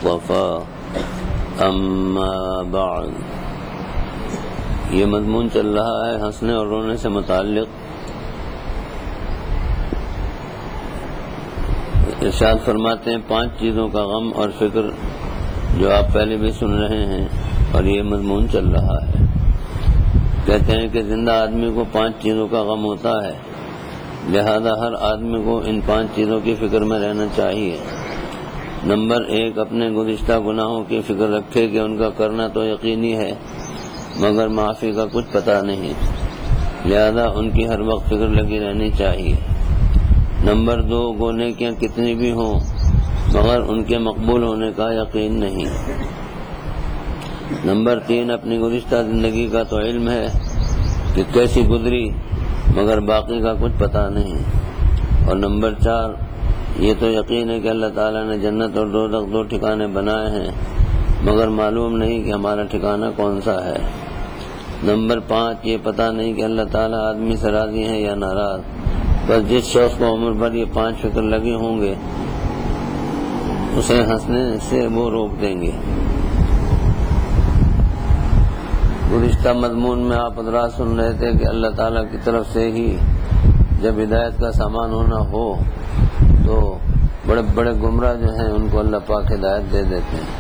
المصطفى اما بعد. یہ مضمون چل رہا ہے ہنسنے اور رونے سے متعلق. ارشاد فرماتے ہیں 5 چیزوں کا غم اور فکر جو آپ پہلے بھی سن رہے ہیں اور یہ مضمون چل رہا ہے. کہتے ہیں کہ زندہ آدمی کو 5 چیزوں کا غم ہوتا ہے، لہذا ہر آدمی کو ان 5 چیزوں کی فکر میں رہنا چاہیے. نمبر 1، اپنے گزشتہ گناہوں کی فکر رکھے کہ ان کا کرنا تو یقینی ہے مگر معافی کا کچھ پتہ نہیں، لہذا ان کی ہر وقت فکر لگی رہنی چاہیے. نمبر 2، نیکیاں کتنی بھی ہوں مگر ان کے مقبول ہونے کا یقین نہیں. نمبر 3، اپنی گزشتہ زندگی کا تو علم ہے کہ کیسی گزری مگر باقی کا کچھ پتہ نہیں. اور نمبر 4، یہ تو یقین ہے کہ اللہ تعالیٰ نے جنت اور دوزخ 2 ٹھکانے بنائے ہیں مگر معلوم نہیں کہ ہمارا ٹھکانہ کون سا ہے. نمبر 5، یہ پتہ نہیں کہ اللہ تعالیٰ آدمی سے راضی ہیں یا ناراض. بس جس شخص کو عمر بھر یہ 5 فکر لگے ہوں گے اسے ہنسنے سے وہ روک دیں گے. گزشتہ مضمون میں آپ حضرات سن رہے تھے کہ اللہ تعالیٰ کی طرف سے ہی جب ہدایت کا سامان ہونا ہو تو بڑے بڑے گمراہ جو ہیں ان کو اللہ پاک ہدایت دے دیتے ہیں.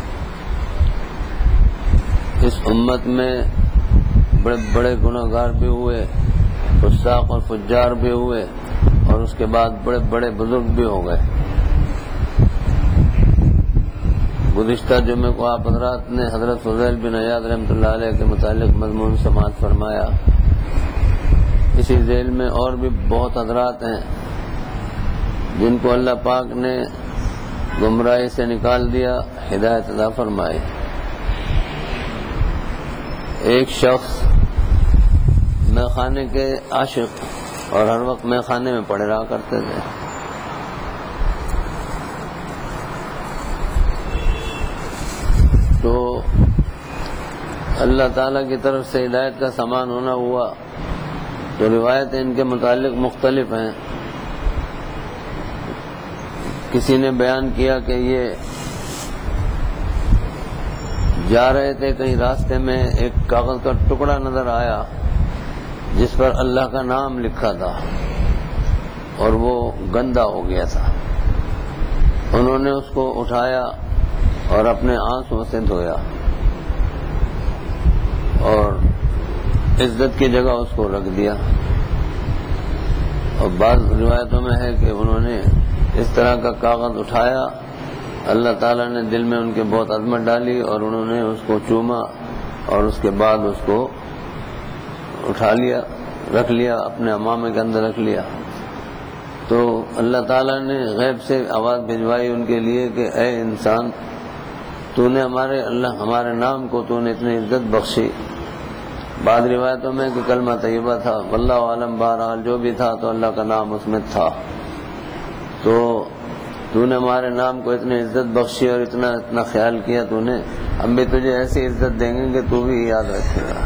اس امت میں بڑے بڑے گناہگار بھی ہوئے، فساق اور فجار بھی ہوئے، اور اس کے بعد بڑے بڑے بزرگ بھی ہو گئے. گزشتہ جمعے کو آپ حضرات نے حضرت فضیل بن عیاض رحمۃ اللہ علیہ کے متعلق مضمون سماعت فرمایا. اسی ذیل میں اور بھی بہت حضرات ہیں جن کو اللہ پاک نے گمراہی سے نکال دیا، ہدایت عطا فرمائی. ایک شخص میخانے کے عاشق اور ہر وقت میخانے میں پڑے رہا کرتے تھے. تو اللہ تعالیٰ کی طرف سے ہدایت کا سامان ہونا ہوا تو روایتیں ان کے متعلق مختلف ہیں. کسی نے بیان کیا کہ یہ جا رہے تھے، کہیں راستے میں ایک کاغذ کا ٹکڑا نظر آیا جس پر اللہ کا نام لکھا تھا اور وہ گندا ہو گیا تھا. انہوں نے اس کو اٹھایا اور اپنے آنسوں سے دھویا اور عزت کی جگہ اس کو رکھ دیا. اور بعض روایتوں میں ہے کہ انہوں نے اس طرح کا کاغذ اٹھایا، اللہ تعالیٰ نے دل میں ان کے بہت عظمت ڈالی اور انہوں نے اس کو چوما اور اس کے بعد اس کو اٹھا لیا، رکھ لیا، اپنے امامے کے اندر رکھ لیا. تو اللہ تعالیٰ نے غیب سے آواز بھجوائی ان کے لیے کہ اے انسان، تو نے ہمارے نام کو تو نے اتنی عزت بخشی. بعض روایتوں میں کہ کلمہ طیبہ تھا، واللہ عالم، بہرحال جو بھی تھا تو اللہ کا نام اس میں تھا. تو نے ہمارے نام کو اتنی عزت بخشی اور اتنا خیال کیا، تو نے ہم بھی تجھے ایسی عزت دیں گے کہ تو بھی یاد رکھے گا.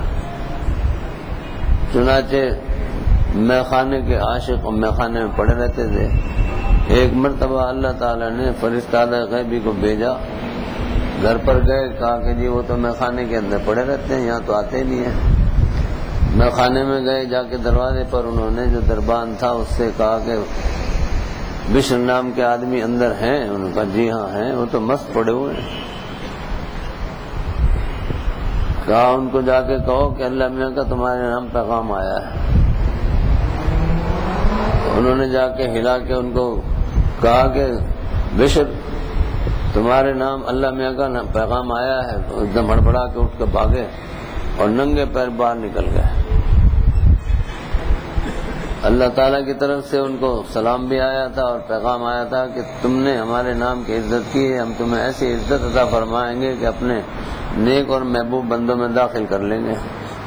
چنانچہ میخانے کے عاشق اور میخانے میں پڑے رہتے تھے. ایک مرتبہ اللہ تعالیٰ نے فرشتہ غیبی کو بھیجا، گھر پر گئے، کہا کہ جی وہ تو میخانے کے اندر پڑے رہتے ہیں، یہاں تو آتے نہیں ہیں. میخانے میں گئے، جا کے دروازے پر انہوں نے جو دربان تھا اس سے کہا کہ بشر نام کے آدمی اندر ہیں؟ انہوں نے کہا جی ہاں ہیں، وہ تو مست پڑے ہوئے ہیں. کہا ان کو جا کے کہو کہ اللہ میاں کا تمہارے نام پیغام آیا ہے. انہوں نے جا کے ہلا کے ان کو کہا کہ بشر تمہارے نام اللہ میاں کا پیغام آیا ہے. تو ایک دم ہڑبڑا کے اٹھ کے بھاگے اور ننگے پیر باہر نکل گئے. اللہ تعالیٰ کی طرف سے ان کو سلام بھی آیا تھا اور پیغام آیا تھا کہ تم نے ہمارے نام کی عزت کی ہے، ہم تمہیں ایسی عزت عطا فرمائیں گے کہ اپنے نیک اور محبوب بندوں میں داخل کر لیں گے.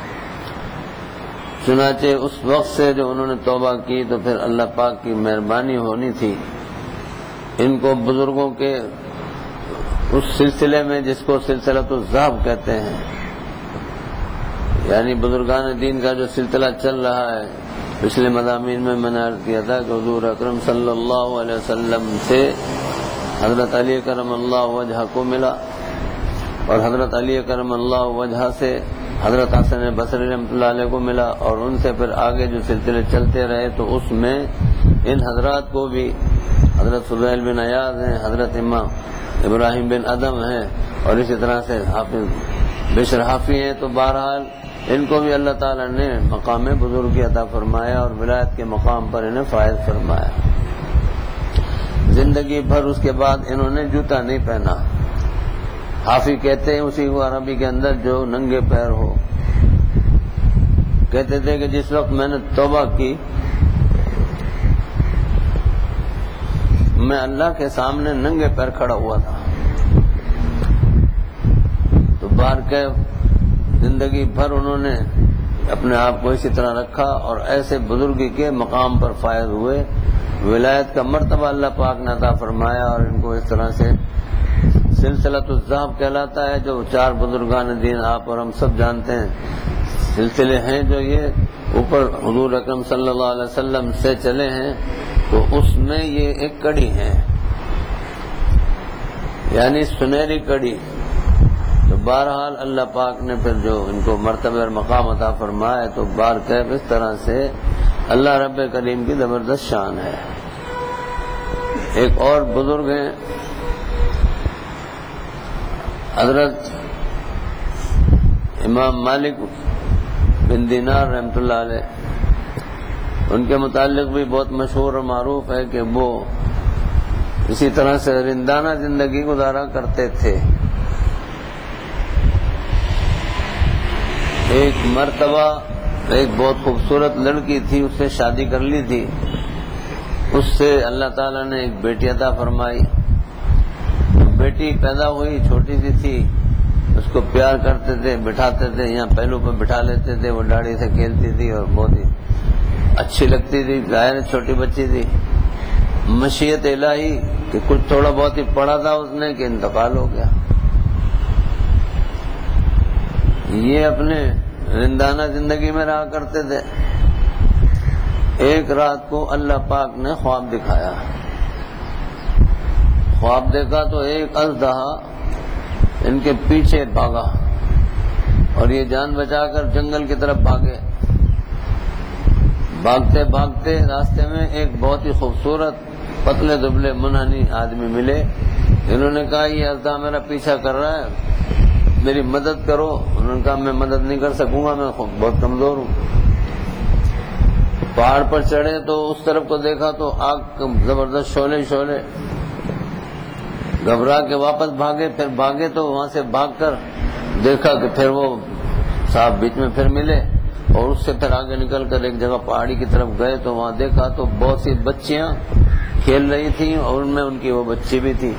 چنانچہ اس وقت سے جو انہوں نے توبہ کی تو پھر اللہ پاک کی مہربانی ہونی تھی. ان کو بزرگوں کے اس سلسلے میں جس کو سلسلۃ الذہب کہتے ہیں، یعنی بزرگان دین کا جو سلسلہ چل رہا ہے، پچھلے مضامین میں نے عرض کیا تھا کہ حضور اکرم صلی اللہ علیہ وسلم سے حضرت علی کرم اللہ وجہ کو ملا، اور حضرت علی کرم اللہ وجہ سے حضرت حسن بصری رحمۃ اللہ علیہ کو ملا، اور ان سے پھر آگے جو سلسلے چلتے رہے تو اس میں ان حضرات کو بھی حضرت فضیل بن ایاز ہیں، حضرت امام ابراہیم بن ادم ہیں، اور اسی طرح سے حافظ بشر حافی ہیں. تو بہرحال ان کو بھی اللہ تعالیٰ نے مقام بزرگی عطا فرمایا اور ولایت کے مقام پر انہیں فائز فرمایا. زندگی بھر اس کے بعد انہوں نے جوتا نہیں پہنا. حافی کہتے ہیں اسی کو عربی کے اندر جو ننگے پیر ہو. کہتے تھے کہ جس وقت میں نے توبہ کی میں اللہ کے سامنے ننگے پیر کھڑا ہوا تھا. تو بار کے زندگی بھر انہوں نے اپنے آپ کو اسی طرح رکھا اور ایسے بزرگی کے مقام پر فائز ہوئے. ولایت کا مرتبہ اللہ پاک نے عطا فرمایا، اور ان کو اس طرح سے سلسلۃ الذہب کہلاتا ہے. جو 4 بزرگان دین آپ اور ہم سب جانتے ہیں، سلسلے ہیں جو یہ اوپر حضور اکرم صلی اللہ علیہ وسلم سے چلے ہیں، تو اس میں یہ ایک کڑی ہے، یعنی سنہری کڑی. تو بہرحال اللہ پاک نے پھر جو ان کو مرتبہ اور مقام عطا فرمایا، تو بار کیف اس طرح سے اللہ رب کریم کی زبردست شان ہے. ایک اور بزرگ ہیں حضرت امام مالک بن دینار رحمۃ اللہ علیہ. ان کے متعلق بھی بہت مشہور اور معروف ہے کہ وہ اسی طرح سے رندانہ زندگی گزارا کرتے تھے. ایک مرتبہ ایک بہت خوبصورت لڑکی تھی، اس سے شادی کر لی تھی. اس سے اللہ تعالیٰ نے ایک بیٹی عطا فرمائی. بیٹی پیدا ہوئی، چھوٹی سی تھی، اس کو پیار کرتے تھے، بٹھاتے تھے، یہاں پہلو پہ بٹھا لیتے تھے، وہ داڑھی سے کھیلتی تھی اور بہت ہی اچھی لگتی تھی. ظاہر چھوٹی بچی تھی. مشیت الہی کہ کچھ تھوڑا بہت ہی پڑھا تھا اس نے کہ انتقال ہو گیا. یہ اپنے رندانہ زندگی میں رہا کرتے تھے. ایک رات کو اللہ پاک نے خواب دکھایا. خواب دیکھا تو ایک اژدہا ان کے پیچھے بھاگا اور یہ جان بچا کر جنگل کی طرف بھاگے. بھاگتے بھاگتے راستے میں ایک بہت ہی خوبصورت پتلے دبلے منحنی آدمی ملے. انہوں نے کہا یہ اژدہا میرا پیچھا کر رہا ہے، میری مدد کرو. انہوں نے کہا میں مدد نہیں کر سکوں گا، میں بہت کمزور ہوں. پہاڑ پر چڑھے تو اس طرف کو دیکھا تو آگ زبردست شعلے شعلے. گھبرا کے واپس بھاگے. پھر بھاگے تو وہاں سے بھاگ کر دیکھا کہ پھر وہ صاحب بیچ میں پھر ملے، اور اس سے پھر آگے نکل کر ایک جگہ پہاڑی کی طرف گئے تو وہاں دیکھا تو بہت سی بچیاں کھیل رہی تھیں اور ان میں ان کی وہ بچی بھی تھی.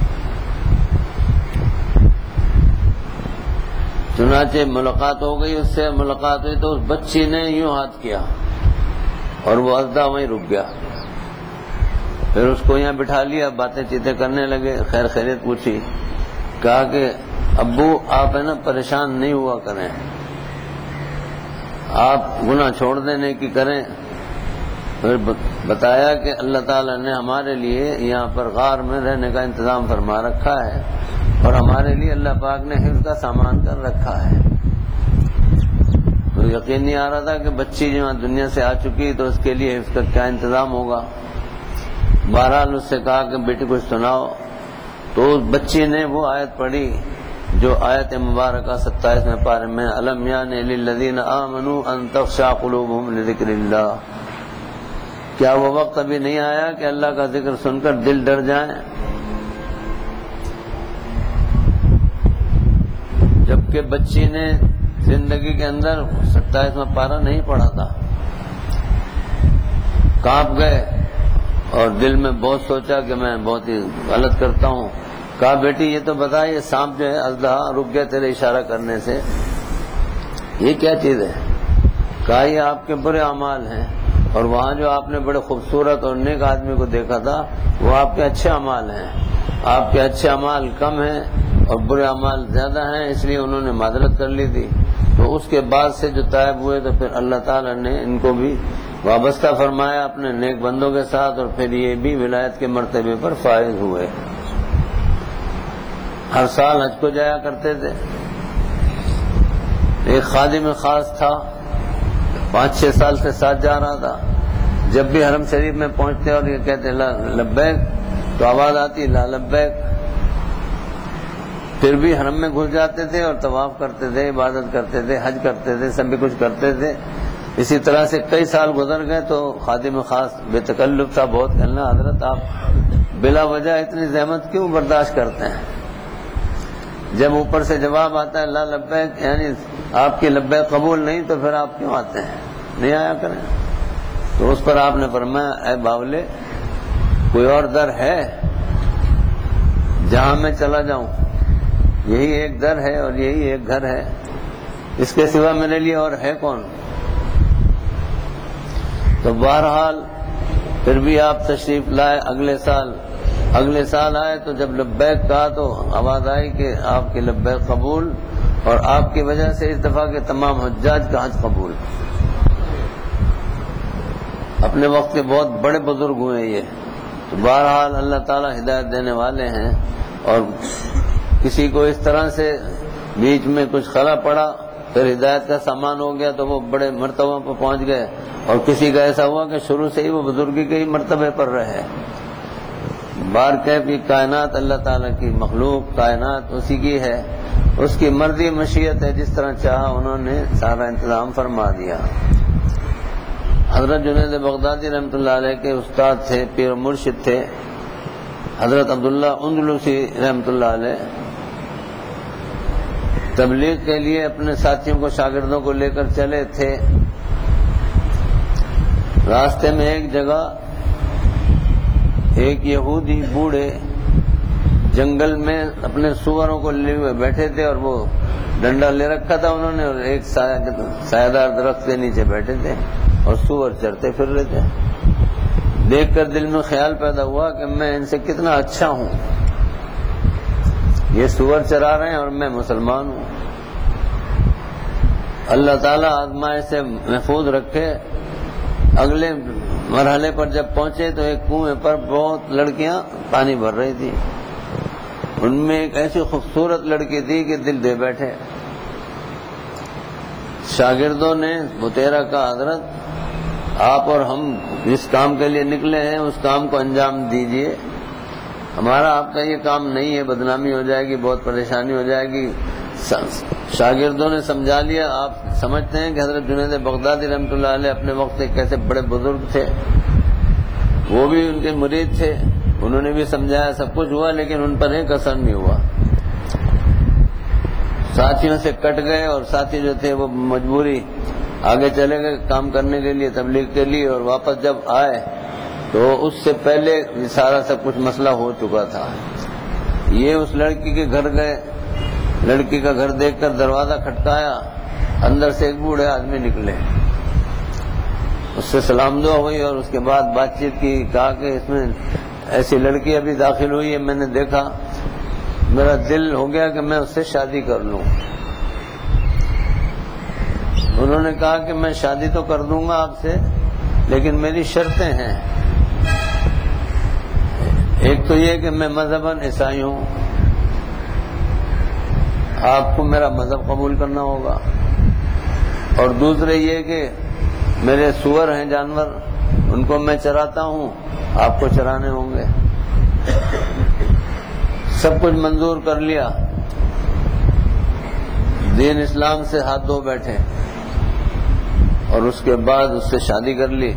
چنانچہ ملاقات ہو گئی. اس سے ملاقات ہوئی تو اس بچی نے یوں ہاتھ کیا اور وہ اژدہا وہیں رک گیا. پھر اس کو یہاں بٹھا لیا، باتیں چیتیں کرنے لگے، خیر خیریت پوچھی. کہا کہ ابو آپ ہے نا پریشان نہیں ہوا کریں، آپ گناہ چھوڑ دینے کی کریں. پھر بتایا کہ اللہ تعالیٰ نے ہمارے لیے یہاں پر غار میں رہنے کا انتظام فرما رکھا ہے اور ہمارے لیے اللہ پاک نے حفظ کا سامان کر رکھا ہے. تو یقین نہیں آ رہا تھا کہ بچی جو دنیا سے آ چکی تو اس کے لیے حفظ کا کیا انتظام ہوگا. بہرحال اس سے کہا کہ بیٹی کچھ سناؤ. تو اس بچی نے وہ آیت پڑھی جو آیت مبارکہ 27 پارے میں الم یان للذین آمنوا ان تخشع قلوبهم لذکر اللہ. کیا وہ وقت ابھی نہیں آیا کہ اللہ کا ذکر سن کر دل ڈر جائیں؟ جبکہ بچی نے زندگی کے اندر 27 پارہ نہیں پڑھا تھا. کانپ گئے اور دل میں بہت سوچا کہ میں بہت ہی غلط کرتا ہوں. کہا بیٹی یہ تو بتا، یہ سانپ جو ہے اژدہا رک گیا تیرے اشارہ کرنے سے، یہ کیا چیز ہے؟ کہا یہ آپ کے برے اعمال ہیں، اور وہاں جو آپ نے بڑے خوبصورت اور نیک آدمی کو دیکھا تھا وہ آپ کے اچھے اعمال ہیں. آپ کے اچھے اعمال کم ہیں اور برے اعمال زیادہ ہیں، اس لیے انہوں نے معذرت کر لی تھی. تو اس کے بعد سے جو تائب ہوئے تو پھر اللہ تعالیٰ نے ان کو بھی وابستہ فرمایا اپنے نیک بندوں کے ساتھ، اور پھر یہ بھی ولایت کے مرتبے پر فائز ہوئے. ہر سال حج کو جایا کرتے تھے۔ ایک خادم خاص تھا، 5-6 سال سے ساتھ جا رہا تھا۔ جب بھی حرم شریف میں پہنچتے اور یہ کہتے لا لبیک تو آواز آتی لا لبیک، پھر بھی حرم میں گھس جاتے تھے اور طواف کرتے تھے، عبادت کرتے تھے، حج کرتے تھے، سب بھی کچھ کرتے تھے۔ اسی طرح سے کئی سال گزر گئے تو خادم خاص بے تکلف تھا بہت، کہنا حضرت آپ بلا وجہ اتنی زحمت کیوں برداشت کرتے ہیں؟ جب اوپر سے جواب آتا ہے لا لبیک، یعنی آپ کی لبیک قبول نہیں، تو پھر آپ کیوں آتے ہیں؟ نہیں آیا کریں۔ تو اس پر آپ نے فرمایا اے باولے، کوئی اور در ہے جہاں میں چلا جاؤں؟ یہی ایک در ہے اور یہی ایک گھر ہے، اس کے سوا میرے لیے اور ہے کون؟ تو بہرحال پھر بھی آپ تشریف لائے اگلے سال آئے تو جب لبیک کہا تو آواز آئی کہ آپ کی لبیک قبول، اور آپ کی وجہ سے اس دفعہ کے تمام حجاج کا حج قبول۔ اپنے وقت کے بہت بڑے بزرگ ہوئے یہ۔ تو بہرحال اللہ تعالیٰ ہدایت دینے والے ہیں، اور کسی کو اس طرح سے بیچ میں کچھ خلا پڑا پھر ہدایت کا سامان ہو گیا تو وہ بڑے مرتبہ پر پہنچ گئے، اور کسی کا ایسا ہوا کہ شروع سے ہی وہ بزرگی کے ہی مرتبے پر رہے۔ بار کیف کی کائنات اللہ تعالیٰ کی مخلوق، کائنات اسی کی ہے، اس کی مرضی مشیت ہے، جس طرح چاہا انہوں نے سارا انتظام فرما دیا۔ حضرت جنید بغدادی رحمۃ اللہ علیہ کے استاد تھے، پیر و مرشد تھے حضرت عبداللہ اندلسی رحمۃ اللہ علیہ۔ تبلیغ کے لیے اپنے ساتھیوں کو، شاگردوں کو لے کر چلے تھے۔ راستے میں ایک جگہ ایک یہودی بوڑھے جنگل میں اپنے سوروں کو لیے ہوئے بیٹھے تھے، اور وہ ڈنڈا لے رکھا تھا انہوں نے، اور ایک سایہ دار درخت کے نیچے بیٹھے تھے اور سور چرتے پھر رہے تھے۔ دیکھ کر دل میں خیال پیدا ہوا کہ میں ان سے کتنا اچھا ہوں، یہ سور چرا رہے ہیں اور میں مسلمان ہوں۔ اللہ تعالیٰ آزمائش سے محفوظ رکھے۔ اگلے مرحلے پر جب پہنچے تو ایک کنویں پر بہت لڑکیاں پانی بھر رہی تھی، ان میں ایک ایسی خوبصورت لڑکی تھی کہ دل دے بیٹھے۔ شاگردوں نے بتیرا کہا حضرت آپ اور ہم جس کام کے لیے نکلے ہیں اس کام کو انجام دیجئے، ہمارا آپ کا یہ کام نہیں ہے، بدنامی ہو جائے گی، بہت پریشانی ہو جائے گی۔ شاگردوں نے سمجھا لیا۔ آپ سمجھتے ہیں کہ حضرت جنید بغدادی رحمۃ اللہ علیہ اپنے وقت ایک کیسے بڑے بزرگ تھے، وہ بھی ان کے مرید تھے، انہوں نے بھی سمجھایا، سب کچھ ہوا، لیکن ان پر ایک اثر نہیں ہوا۔ ساتھیوں سے کٹ گئے، اور ساتھی جو تھے وہ مجبوری آگے چلے گئے کام کرنے کے لیے، تبلیغ کے لیے، اور واپس جب آئے تو اس سے پہلے سارا سب کچھ مسئلہ ہو چکا تھا۔ یہ اس لڑکی کے گھر گئے، لڑکی کا گھر دیکھ کر دروازہ کھٹکایا، اندر سے ایک بوڑھے آدمی نکلے، اس سے سلام دعا ہوئی اور اس کے بعد بات چیت کی۔ کہا کہ اس میں ایسی لڑکی ابھی داخل ہوئی ہے، میں نے دیکھا، میرا دل ہو گیا کہ میں اس سے شادی کر لوں۔ انہوں نے کہا کہ میں شادی تو کر دوں گا آپ سے، لیکن میری شرطیں ہیں۔ ایک تو یہ کہ میں مذہباً عیسائی ہوں، آپ کو میرا مذہب قبول کرنا ہوگا، اور دوسرے یہ کہ میرے سور ہیں جانور، ان کو میں چراتا ہوں، آپ کو چرانے ہوں گے۔ سب کچھ منظور کر لیا، دین اسلام سے ہاتھ دھو بیٹھے، اور اس کے بعد اس سے شادی کر لی۔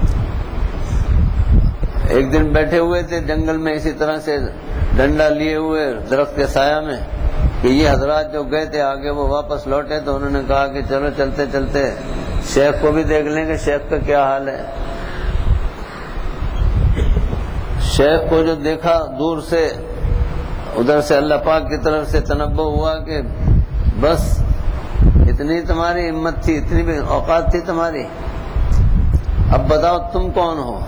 ایک دن بیٹھے ہوئے تھے جنگل میں اسی طرح سے ڈنڈا لیے ہوئے درخت کے سایہ میں، کہ یہ حضرات جو گئے تھے آگے وہ واپس لوٹے، تو انہوں نے کہا کہ چلو چلتے چلتے شیخ کو بھی دیکھ لیں کہ شیخ کا کیا حال ہے۔ شیخ کو جو دیکھا دور سے، ادھر سے اللہ پاک کی طرف سے تنبؤ ہوا کہ بس اتنی تمہاری ہمت تھی، اتنی بھی اوقات تھی تمہاری، اب بتاؤ تم کون ہو۔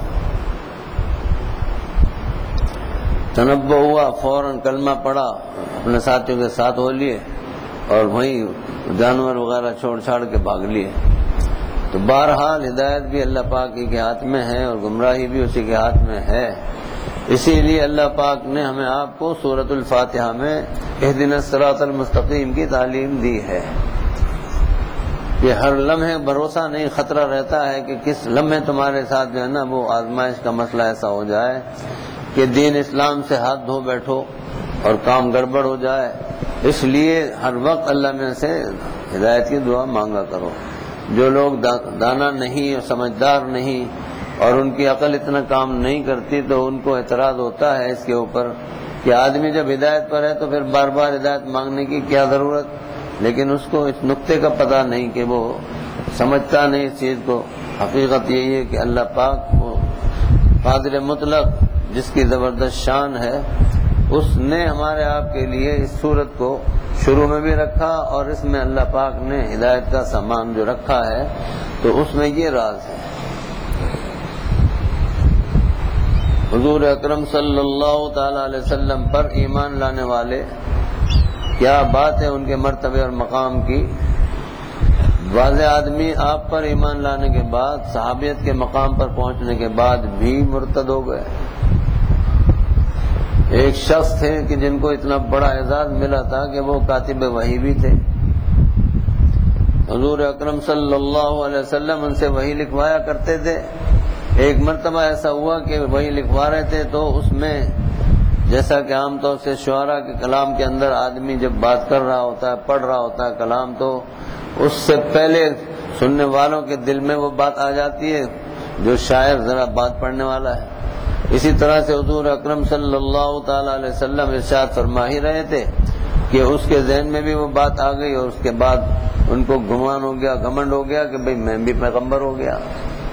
تنبؤ ہوا، فوراً کلمہ پڑھا، اپنے ساتھیوں کے ساتھ ہو لیے، اور وہیں جانور وغیرہ چھوڑ چھاڑ کے بھاگ لیے۔ تو بہرحال ہدایت بھی اللہ پاک کے ہاتھ میں ہے، اور گمراہی بھی اسی کے ہاتھ میں ہے۔ اسی لیے اللہ پاک نے ہمیں آپ کو سورۃ الفاتحہ میں اہدنا الصراط المستقیم کی تعلیم دی ہے کہ ہر لمحے بھروسہ نہیں، خطرہ رہتا ہے کہ کس لمحے تمہارے ساتھ جو ہے نا وہ آزمائش کا مسئلہ ایسا ہو جائے کہ دین اسلام سے ہاتھ دھو بیٹھو اور کام گڑبڑ ہو جائے۔ اس لیے ہر وقت اللہ میں سے ہدایت کی دعا مانگا کرو۔ جو لوگ دانا نہیں اور سمجھدار نہیں اور ان کی عقل اتنا کام نہیں کرتی تو ان کو اعتراض ہوتا ہے اس کے اوپر کہ آدمی جب ہدایت پر ہے تو پھر بار بار ہدایت مانگنے کی کیا ضرورت، لیکن اس کو اس نقطے کا پتہ نہیں کہ وہ سمجھتا نہیں اس چیز کو۔ حقیقت یہی ہے کہ اللہ پاک وہ قادر مطلق جس کی زبردست شان ہے، اس نے ہمارے آپ کے لیے اس صورت کو شروع میں بھی رکھا اور اس میں اللہ پاک نے ہدایت کا سامان جو رکھا ہے تو اس میں یہ راز ہے۔ حضور اکرم صلی اللہ تعالی علیہ وسلم پر ایمان لانے والے، کیا بات ہے ان کے مرتبے اور مقام کی۔ واضح آدمی آپ پر ایمان لانے کے بعد، صحابیت کے مقام پر پہنچنے کے بعد بھی مرتد ہو گئے۔ ایک شخص تھے کہ جن کو اتنا بڑا اعزاز ملا تھا کہ وہ کاتب وحی بھی تھے۔ حضور اکرم صلی اللہ علیہ وسلم ان سے وحی لکھوایا کرتے تھے۔ ایک مرتبہ ایسا ہوا کہ وحی لکھوا رہے تھے تو اس میں جیسا کہ عام طور سے شعراء کے کلام کے اندر آدمی جب بات کر رہا ہوتا ہے، پڑھ رہا ہوتا ہے کلام، تو اس سے پہلے سننے والوں کے دل میں وہ بات آ جاتی ہے جو شاعر ذرا بات پڑھنے والا ہے۔ اسی طرح سے حضور اکرم صلی اللہ تعالی علیہ وسلم ارشاد فرما ہی رہے تھے کہ اس کے ذہن میں بھی وہ بات آ گئی اور اس کے بعد ان کو گمان ہو گیا، گھمنڈ ہو گیا کہ بھئی میں بھی پیغمبر ہو گیا،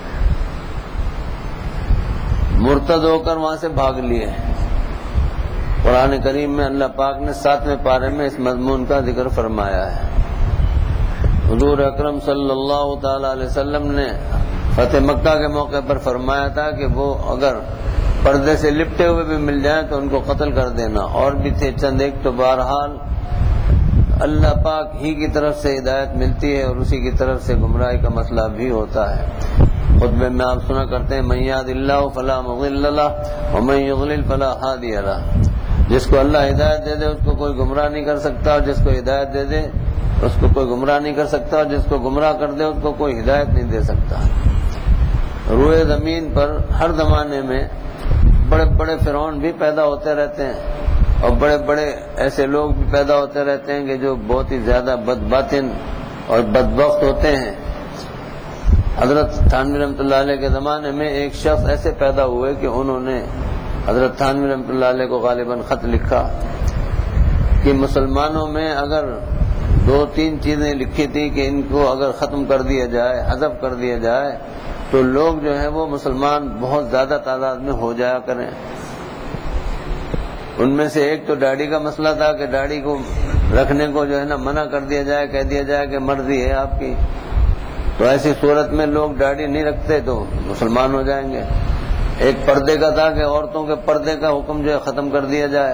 مرتد ہو کر وہاں سے بھاگ لیے۔ قرآن کریم میں اللہ پاک نے 7ویں پارے میں اس مضمون کا ذکر فرمایا ہے۔ حضور اکرم صلی اللہ تعالی علیہ وسلم نے فتح مکہ کے موقع پر فرمایا تھا کہ وہ اگر پردے سے لپٹے ہوئے بھی مل جائیں تو ان کو قتل کر دینا، اور بھی تھے چند ایک، تو بہرحال اللہ پاک ہی کی طرف سے ہدایت ملتی ہے اور اسی کی طرف سے گمراہی کا مسئلہ بھی ہوتا ہے۔ خطبے میں آپ سنا کرتے ہیں من یہد اللہ فلا مضل لہ ومن یضلل فلا ہادی لہ، جس کو اللہ ہدایت دے دے اس کو کوئی گمراہ نہیں کر سکتا، اور جس کو ہدایت دے دے اس کو کوئی گمراہ نہیں کر سکتا، اور جس کو گمراہ کر دے اس کو کوئی ہدایت نہیں دے سکتا۔ روئے زمین پر ہر زمانے میں بڑے بڑے فرعون بھی پیدا ہوتے رہتے ہیں اور بڑے بڑے ایسے لوگ بھی پیدا ہوتے رہتے ہیں کہ جو بہت ہی زیادہ بدباطن اور بدبخت ہوتے ہیں۔ حضرت تھانوی رحمۃ اللہ علیہ کے زمانے میں ایک شخص ایسے پیدا ہوئے کہ انہوں نے حضرت تھانوی رحمۃ اللہ علیہ کو غالباً خط لکھا کہ مسلمانوں میں اگر 2-3 چیزیں لکھی تھی کہ ان کو اگر ختم کر دیا جائے، حذف کر دیا جائے تو لوگ جو ہیں وہ مسلمان بہت زیادہ تعداد میں ہو جایا کریں۔ ان میں سے ایک تو داڑھی کا مسئلہ تھا کہ داڑھی کو رکھنے کو جو ہے نا منع کر دیا جائے، کہہ دیا جائے کہ مرضی ہے آپ کی، تو ایسی صورت میں لوگ داڑھی نہیں رکھتے تو مسلمان ہو جائیں گے۔ ایک پردے کا تھا کہ عورتوں کے پردے کا حکم جو ہے ختم کر دیا جائے۔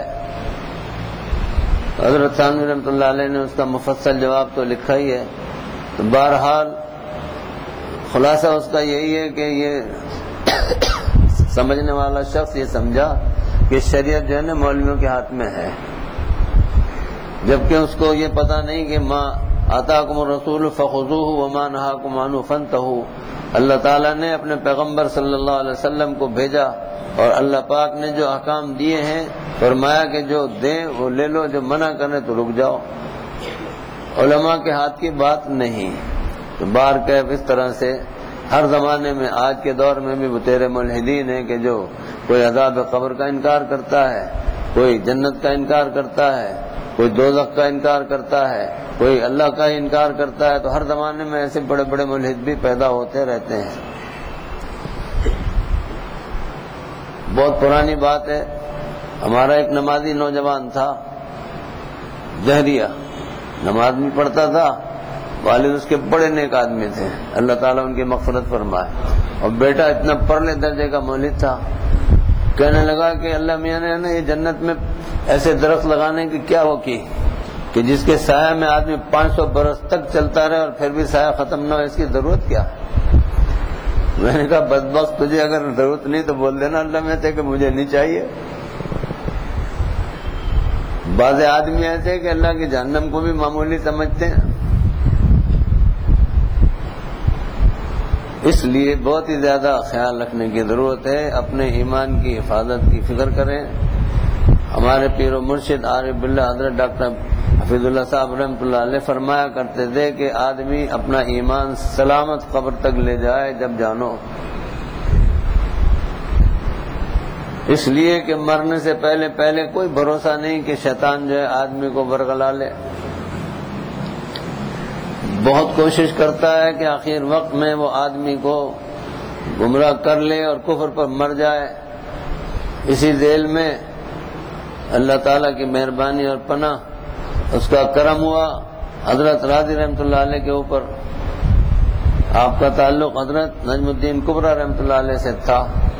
حضرت تھانوی رحمۃ اللہ علیہ نے اس کا مفصل جواب تو لکھا ہی ہے۔ تو بہرحال خلاصہ اس کا یہی ہے کہ یہ سمجھنے والا شخص یہ سمجھا کہ شریعت جو ہے نا مولویوں کے ہاتھ میں ہے، جبکہ اس کو یہ پتہ نہیں کہ ما آتاکم الرسول فخذوہ وما نہاکم عنہ فانتہوا۔ اللہ تعالیٰ نے اپنے پیغمبر صلی اللہ علیہ وسلم کو بھیجا اور اللہ پاک نے جو احکام دیے ہیں فرمایا کہ جو دیں وہ لے لو، جو منع کریں تو رک جاؤ۔ علماء کے ہاتھ کی بات نہیں۔ تو بار کیف اس طرح سے ہر زمانے میں، آج کے دور میں بھی بتیرے ملحدین ہیں کہ جو کوئی عذاب قبر کا انکار کرتا ہے، کوئی جنت کا انکار کرتا ہے، کوئی دوزخ کا انکار کرتا ہے، کوئی اللہ کا انکار کرتا ہے۔ تو ہر زمانے میں ایسے بڑے بڑے ملحد بھی پیدا ہوتے رہتے ہیں۔ بہت پرانی بات ہے، ہمارا ایک نمازی نوجوان تھا، جہریہ، نماز بھی پڑھتا تھا، والد اس کے بڑے نیک آدمی تھے، اللہ تعالیٰ ان کی مغفرت فرمائے، اور بیٹا اتنا پرلے درجے کا مولد تھا۔ کہنے لگا کہ اللہ میاں نے نا یہ جنت میں ایسے درخت لگانے کی کیا وہ کی کہ جس کے سایہ میں آدمی 500 برس تک چلتا رہے اور پھر بھی سایہ ختم نہ ہو، اس کی ضرورت کیا ہے؟ میں نے کہا بدبخت تجھے اگر ضرورت نہیں تو بول دینا اللہ میں سے کہ مجھے نہیں چاہیے. بعض آدمی ایسے کہ اللہ کی جہنم کو بھی معمولی سمجھتے ہیں. اس لیے بہت ہی زیادہ خیال رکھنے کی ضرورت ہے. اپنے ایمان کی حفاظت کی فکر کریں. ہمارے پیر و مرشد عارف باللہ حضرت ڈاکٹر حفیظ اللہ صاحب رحمۃ اللہ علیہ فرمایا کرتے تھے کہ آدمی اپنا ایمان سلامت قبر تک لے جائے جب جانو. اس لیے کہ مرنے سے پہلے کوئی بھروسہ نہیں کہ شیطان جو ہے آدمی کو برگلا لے. بہت کوشش کرتا ہے کہ آخر وقت میں وہ آدمی کو گمراہ کر لے اور کفر پر مر جائے. اسی ذیل میں اللہ تعالیٰ کی مہربانی اور پناہ اس کا کرم ہوا حضرت راضی رحمۃ اللہ علیہ کے اوپر. آپ کا تعلق حضرت نجم الدین کبریٰ رحمۃ اللہ علیہ سے تھا.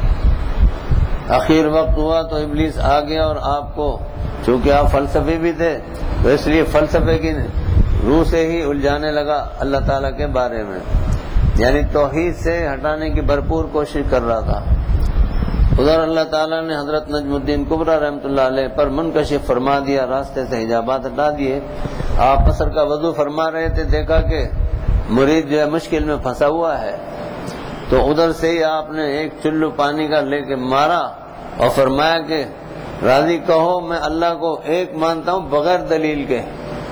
آخر وقت ہوا تو ابلیس آ گیا اور آپ کو، چونکہ آپ فلسفی بھی تھے تو اس لیے فلسفے کی روح سے ہی الجھانے لگا اللہ تعالیٰ کے بارے میں، یعنی توحید سے ہٹانے کی بھرپور کوشش کر رہا تھا. ادھر اللہ تعالیٰ نے حضرت نجم الدین کبریٰ رحمۃ اللہ علیہ پر منکشف فرما دیا، راستے سے حجابات ہٹا دیے. آپ عصر کا وضو فرما رہے تھے، دیکھا کہ مرید جو ہے مشکل میں پھنسا ہوا ہے، تو ادھر سے ہی آپ نے ایک چلو پانی کا لے کے مارا اور فرمایا کہ راضی کہو میں اللہ کو ایک مانتا ہوں بغیر دلیل کے.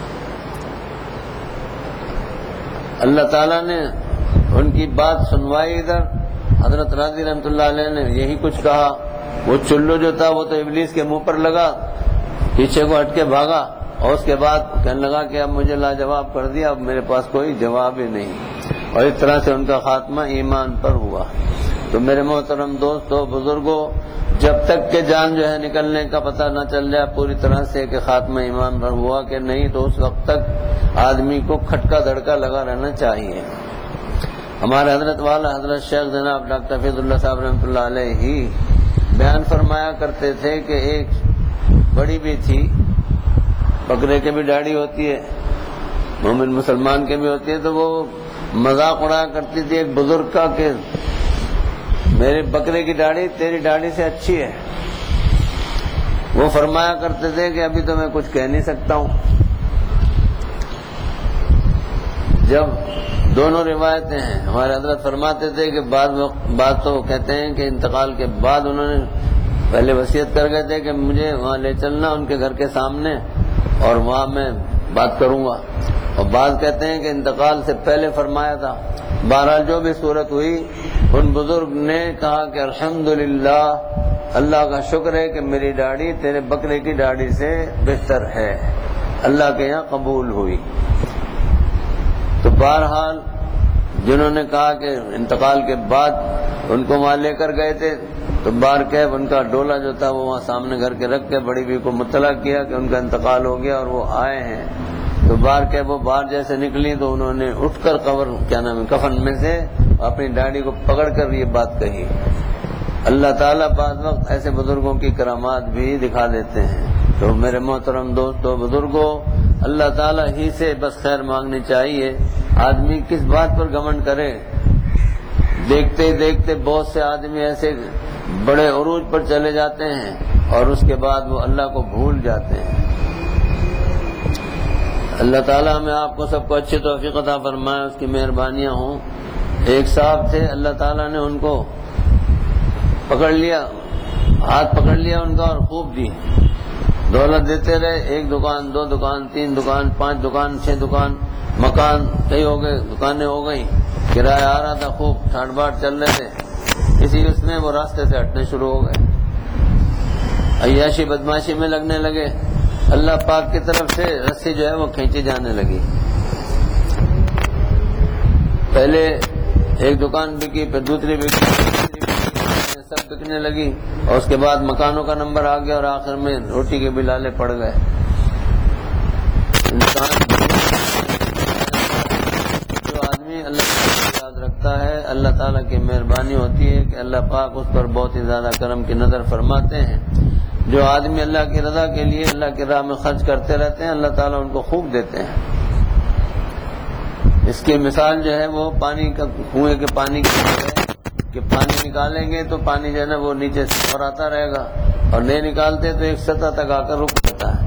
اللہ تعالیٰ نے ان کی بات سنوائی. ادھر حضرت راضی رحمۃ اللہ علیہ نے یہی کچھ کہا. وہ چلو جو تھا وہ تو ابلیس کے منہ پر لگا، پیچھے کو ہٹ کے بھاگا اور اس کے بعد کہنے لگا کہ اب مجھے لاجواب کر دیا، اب میرے پاس کوئی جواب ہی نہیں. اور اس طرح سے ان کا خاتمہ ایمان پر ہوا. تو میرے محترم دوستو، بزرگوں، جب تک کہ جان جو ہے نکلنے کا پتہ نہ چل جائے پوری طرح سے کہ خاتمہ ایمان پر ہوا کہ نہیں، تو اس وقت تک آدمی کو کھٹکا دھڑکا لگا رہنا چاہیے. ہمارے حضرت والا حضرت شیخ جناب ڈاکٹر حفیظ اللہ صاحب رحمۃ اللہ علیہ ہی بیان فرمایا کرتے تھے کہ ایک بڑی بھی تھی، بکرے کے بھی داڑھی ہوتی ہے، مومن مسلمان کے بھی ہوتی ہے، تو وہ مذاق اڑایا کرتی تھی ایک بزرگ کا کہ میرے بکرے کی داڑھی تیری داڑھی سے اچھی ہے. وہ فرمایا کرتے تھے کہ ابھی تو میں کچھ کہہ نہیں سکتا ہوں. جب دونوں روایتیں ہیں، ہمارے حضرت فرماتے تھے کہ بعد تو کہتے ہیں کہ انتقال کے بعد انہوں نے پہلے وصیت کر گئے تھے کہ مجھے وہاں لے چلنا ان کے گھر کے سامنے اور وہاں میں بات کروں گا، اور بعض کہتے ہیں کہ انتقال سے پہلے فرمایا تھا. بہرحال جو بھی صورت ہوئی، ان بزرگ نے کہا کہ الحمدللہ، اللہ کا شکر ہے کہ میری داڑھی تیرے بکرے کی داڑھی سے بہتر ہے، اللہ کے یہاں قبول ہوئی. تو بہرحال جنہوں نے کہا کہ انتقال کے بعد ان کو وہاں لے کر گئے تھے، تو بار کیب ان کا ڈولہ جو تھا وہ وہاں سامنے گھر کے رکھ کے بڑی بی کو مطلع کیا کہ ان کا انتقال ہو گیا اور وہ آئے ہیں. تو بار کیب وہ باہر جیسے نکلی تو انہوں نے اٹھ کر کفن میں سے اپنی داڑھی کو پکڑ کر یہ بات کہی. اللہ تعالیٰ بعض وقت ایسے بزرگوں کی کرامات بھی دکھا دیتے ہیں. تو میرے محترم دوستو، بزرگوں، اللہ تعالیٰ ہی سے بس خیر مانگنی چاہیے. آدمی کس بات پر گھمنڈ کرے؟ دیکھتے دیکھتے بہت سے آدمی ایسے بڑے عروج پر چلے جاتے ہیں اور اس کے بعد وہ اللہ کو بھول جاتے ہیں. اللہ تعالیٰ ہمیں آپ کو سب کو اچھی توفیق عطا فرمائے، اس کی مہربانیاں ہوں. ایک صاحب تھے، اللہ تعالیٰ نے ان کو پکڑ لیا، ہاتھ پکڑ لیا ان کا اور خوب دی، دولت دیتے رہے. ایک دکان، 2 دکان، 3 دکان، 5 دکان، 6 دکان، مکان کئی ہو گئے، دکانیں ہو گئیں، کرایہ آ رہا تھا، خوب ٹھاٹ باٹ چل رہے تھے. اسی اس میں وہ راستے سے ہٹنے شروع ہو گئے، عیاشی بدماشی میں لگنے لگے. اللہ پاک کی طرف سے رسی جو ہے وہ کھینچی جانے لگی. پہلے ایک دکان بکی، پھر دوسری بکی، سب بکنے لگی، اور اس کے بعد مکانوں کا نمبر آ گیا اور آخر میں روٹی کے بھی لالے پڑ گئے. انسان جو آدمی اللہ تعالیٰ یاد رکھتا ہے، اللہ تعالیٰ کی مہربانی ہوتی ہے کہ اللہ پاک اس پر بہت ہی زیادہ کرم کی نظر فرماتے ہیں. جو آدمی اللہ کی رضا کے لیے اللہ کی راہ میں خرچ کرتے رہتے ہیں، اللہ تعالیٰ ان کو خوب دیتے ہیں. اس کی مثال جو ہے وہ پانی کا، کنویں کے پانی کی ہے. کہ پانی نکالیں گے تو پانی جو ہے نا وہ نیچے سے اوپر آتا رہے گا، اور نہیں نکالتے تو ایک سطح تک آ کر رک جاتا ہے۔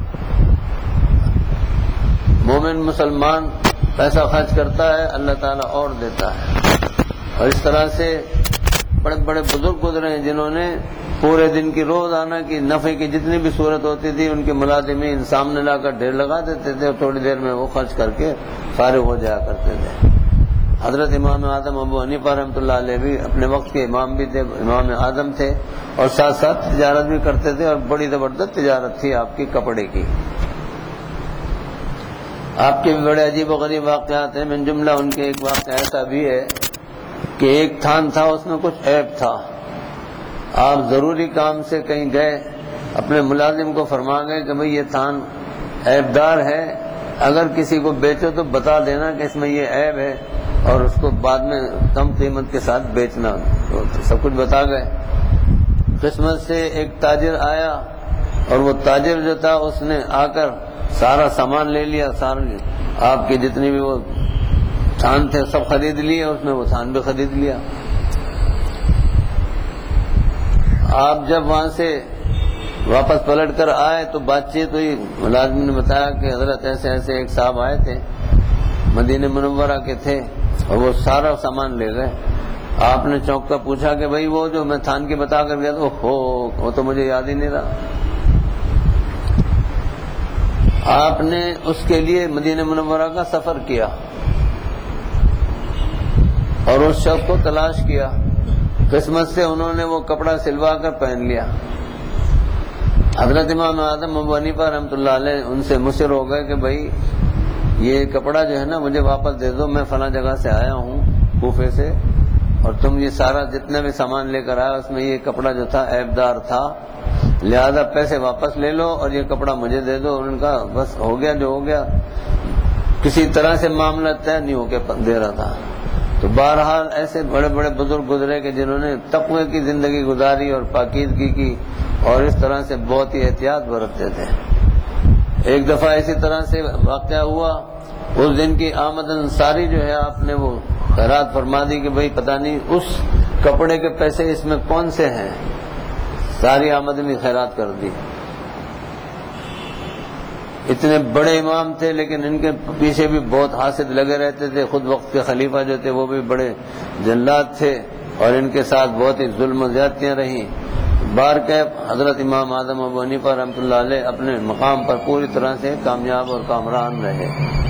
مومن مسلمان پیسہ خرچ کرتا ہے، اللہ تعالیٰ اور دیتا ہے۔ اور اس طرح سے بڑے بڑے بزرگ گزرے ہیں جنہوں نے پورے دن کی روزانہ کی نفع کی جتنی بھی صورت ہوتی تھی ان کے ملازمین سامنے لا کر ڈھیر لگا دیتے تھے، اور تھوڑی دیر میں وہ خرچ کر کے فارغ ہو جایا کرتے تھے۔ حضرت امام اعظم ابو حنیفہ رحمۃ اللہ علیہ بھی اپنے وقت کے امام بھی تھے، امام اعظم تھے، اور ساتھ ساتھ تجارت بھی کرتے تھے، اور بڑی زبردست تجارت تھی آپ کی کپڑے کی۔ آپ کے بھی بڑے عجیب و غریب واقعات ہیں، من جملہ ان کے ایک واقعہ ایسا بھی ہے کہ ایک تھان تھا، اس میں کچھ عیب تھا۔ آپ ضروری کام سے کہیں گئے، اپنے ملازم کو فرما گئے کہ بھئی یہ تھان عیب دار ہے، اگر کسی کو بیچو تو بتا دینا کہ اس میں یہ عیب ہے، اور اس کو بعد میں کم قیمت کے ساتھ بیچنا۔ تو سب کچھ بتا گئے۔ قسمت سے ایک تاجر آیا، اور وہ تاجر جو تھا اس نے آ کر سارا سامان لے لیا، سارے آپ کی جتنی بھی وہ تھان تھے سب خرید لیے، اس میں وہ تھان بھی خرید لیا۔ آپ جب وہاں سے واپس پلٹ کر آئے تو بات چیت ہوئی، ملازم نے بتایا کہ حضرت ایسے ایسے ایک صاحب آئے تھے، مدینہ منورہ کے تھے، اور وہ سارا سامان لے گئے۔ آپ نے چونک کر پوچھا کہ بھئی وہ جو میں تھان کی بتا کر گیا تھا، وہ تو مجھے یاد ہی نہیں رہا۔ آپ نے اس کے لیے مدینہ منورہ کا سفر کیا اور اس شخص کو تلاش کیا، قسمت سے انہوں نے وہ کپڑا سلوا کر پہن لیا۔ حضرت امام اعظم ابو حنیفہ رحمۃ اللہ علیہ ان سے مصر ہو گئے کہ بھئی یہ کپڑا جو ہے نا مجھے واپس دے دو، میں فلاں جگہ سے آیا ہوں کوفے سے، اور تم یہ سارا جتنا بھی سامان لے کر آیا اس میں یہ کپڑا جو تھا عیب دار تھا، لہذا پیسے واپس لے لو اور یہ کپڑا مجھے دے دو۔ ان کا بس ہو گیا جو ہو گیا، کسی طرح سے معاملہ طے نہیں ہو کے دے رہا تھا۔ تو بہرحال ایسے بڑے بڑے بزرگ گزرے کہ جنہوں نے تقوی کی زندگی گزاری اور پاکیزگی کی، اور اس طرح سے بہت ہی احتیاط برتتے تھے۔ ایک دفعہ اسی طرح سے واقعہ ہوا، اس دن کی آمدن ساری جو ہے آپ نے وہ خیرات فرما دی کہ بھئی پتہ نہیں اس کپڑے کے پیسے اس میں کون سے ہیں، ساری آمدنی خیرات کر دی۔ اتنے بڑے امام تھے لیکن ان کے پیچھے بھی بہت حاسد لگے رہتے تھے، خود وقت کے خلیفہ جو تھے وہ بھی بڑے جلاد تھے، اور ان کے ساتھ بہت ہی ظلم و زیادتیاں رہیں۔ بار کے حضرت امام اعظم ابو حنیفہ رحمۃ اللہ علیہ اپنے مقام پر پوری طرح سے کامیاب اور کامران رہے۔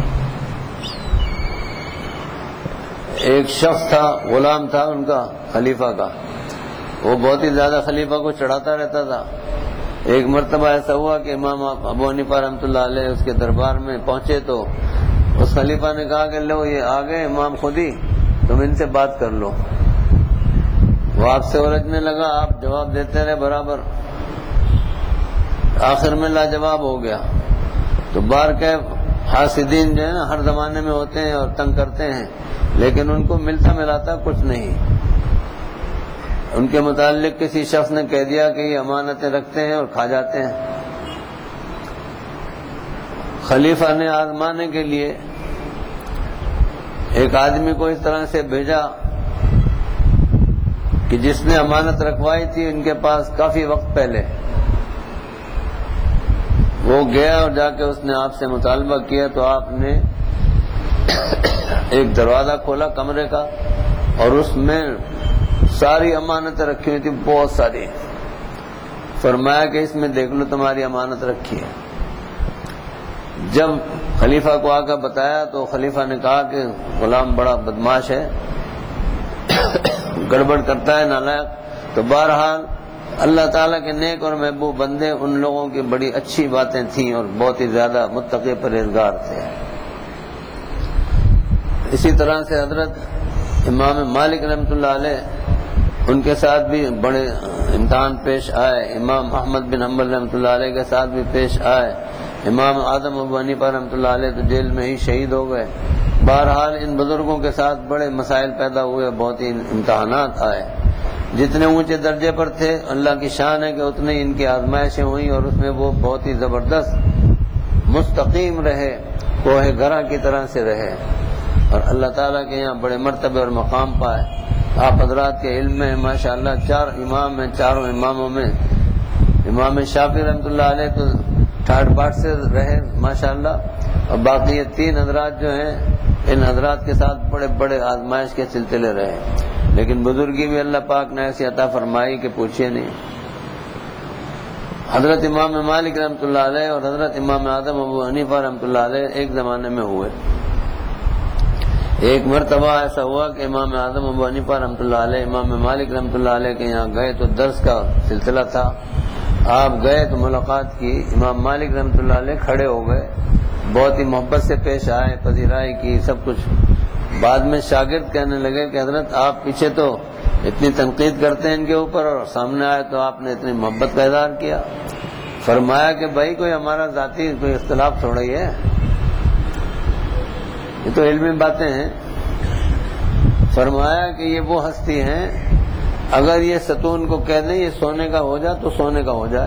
ایک شخص تھا، غلام تھا ان کا خلیفہ کا، وہ بہت ہی زیادہ خلیفہ کو چڑھاتا رہتا تھا۔ ایک مرتبہ ایسا ہوا کہ امام ابو حنیفہ رحمۃ اللہ علیہ اس کے دربار میں پہنچے تو اس خلیفہ نے کہا کہ لو یہ آ گئے امام خود ہی، تم ان سے بات کر لو۔ وہ آپ سے الجھنے لگا، آپ جواب دیتے رہے برابر، آخر میں لاجواب ہو گیا۔ تو بار کہ حاسدین جو ہے نا ہر زمانے میں ہوتے ہیں اور تنگ کرتے ہیں، لیکن ان کو ملتا ملاتا کچھ نہیں۔ ان کے متعلق کسی شخص نے کہہ دیا کہ یہ امانتیں رکھتے ہیں اور کھا جاتے ہیں۔ خلیفہ نے آزمانے کے لیے ایک آدمی کو اس طرح سے بھیجا کہ جس نے امانت رکھوائی تھی ان کے پاس کافی وقت پہلے، وہ گیا اور جا کے اس نے آپ سے مطالبہ کیا، تو آپ نے ایک دروازہ کھولا کمرے کا اور اس میں ساری امانتیں رکھی ہوئی تھی، بہت ساری۔ فرمایا کہ اس میں دیکھ لو تمہاری امانت رکھی ہے۔ جب خلیفہ کو آ کر بتایا تو خلیفہ نے کہا کہ غلام بڑا بدماش ہے، گڑبڑ کرتا ہے، نالائق۔ تو بہرحال اللہ تعالیٰ کے نیک اور محبوب بندے ان لوگوں کی بڑی اچھی باتیں تھیں اور بہت ہی زیادہ متقی پرہیزگار تھے۔ اسی طرح سے حضرت امام مالک رحمۃ اللہ علیہ ان کے ساتھ بھی بڑے امتحان پیش آئے، امام احمد بن حنبل رحمۃ اللہ علیہ کے ساتھ بھی پیش آئے، امام اعظم ابو حنیفہ رحمۃ اللہ علیہ تو جیل میں ہی شہید ہو گئے۔ بہرحال ان بزرگوں کے ساتھ بڑے مسائل پیدا ہوئے، بہت ہی امتحانات آئے۔ جتنے اونچے درجے پر تھے اللہ کی شان ہے کہ اتنے ان کی آزمائشیں ہوئیں، اور اس میں وہ بہت ہی زبردست مستقیم رہے، کوہ گرا کی طرح سے رہے، اور اللہ تعالیٰ کے یہاں بڑے مرتبے اور مقام پائے۔ آپ حضرات کے علم میں ماشاءاللہ 4 امام ہیں، چاروں اماموں میں امام شافعی رحمۃ اللہ علیہ تو ٹھاٹ باٹ سے رہے ماشاءاللہ، اور باقی یہ 3 حضرات جو ہیں ان حضرات کے ساتھ بڑے بڑے آزمائش کے سلسلے رہے، لیکن بزرگی بھی اللہ پاک نے ایسی عطا فرمائی کہ پوچھیے نہیں۔ حضرت امام مالک رحمۃ اللہ علیہ اور حضرت امام اعظم ابو حنیفہ رحمۃ اللہ علیہ ایک زمانے میں ہوئے۔ ایک مرتبہ ایسا ہوا کہ امام اعظم ابو حنیفہ رحمۃ اللہ علیہ امام مالک رحمۃ اللہ علیہ کے یہاں گئے تو درس کا سلسلہ تھا، آپ گئے تو ملاقات کی، امام مالک رحمۃ اللہ علیہ کھڑے ہو گئے، بہت ہی محبت سے پیش آئے، پذیرائی کی، سب کچھ۔ بعد میں شاگرد کہنے لگے کہ حضرت آپ پیچھے تو اتنی تنقید کرتے ہیں ان کے اوپر، اور سامنے آئے تو آپ نے اتنی محبت کا اظہار کیا۔ فرمایا کہ بھائی کوئی ہمارا ذاتی کوئی اختلاف تھوڑا ہی ہے، یہ تو علمی باتیں ہیں۔ فرمایا کہ یہ وہ ہستی ہیں، اگر یہ ستون کو کہہ دیں یہ سونے کا ہو جائے تو سونے کا ہو جائے،